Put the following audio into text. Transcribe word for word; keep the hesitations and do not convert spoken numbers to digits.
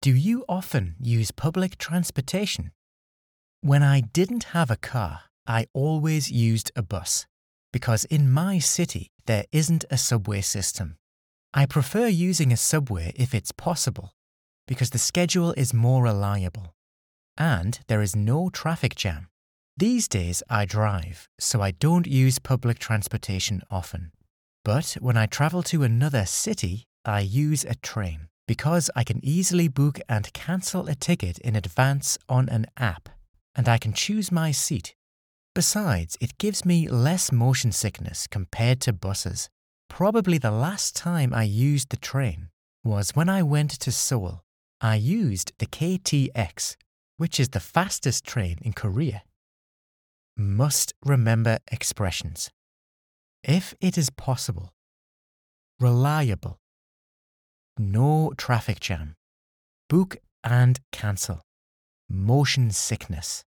Do you often use public transportation? When I didn't have a car, I always used a bus, because in my city there isn't a subway system. I prefer using a subway if it's possible, because the schedule is more reliable, and there is no traffic jam. These days I drive, so I don't use public transportation often. But when I travel to another city, I use a train, because I can easily book and cancel a ticket in advance on an app, and I can choose my seat. Besides, it gives me less motion sickness compared to buses. Probably the last time I used the train was when I went to Seoul. I used the K T X, which is the fastest train in Korea. Must remember expressions. If it is possible. Reliable. No traffic jam. Book and cancel. Motion sickness.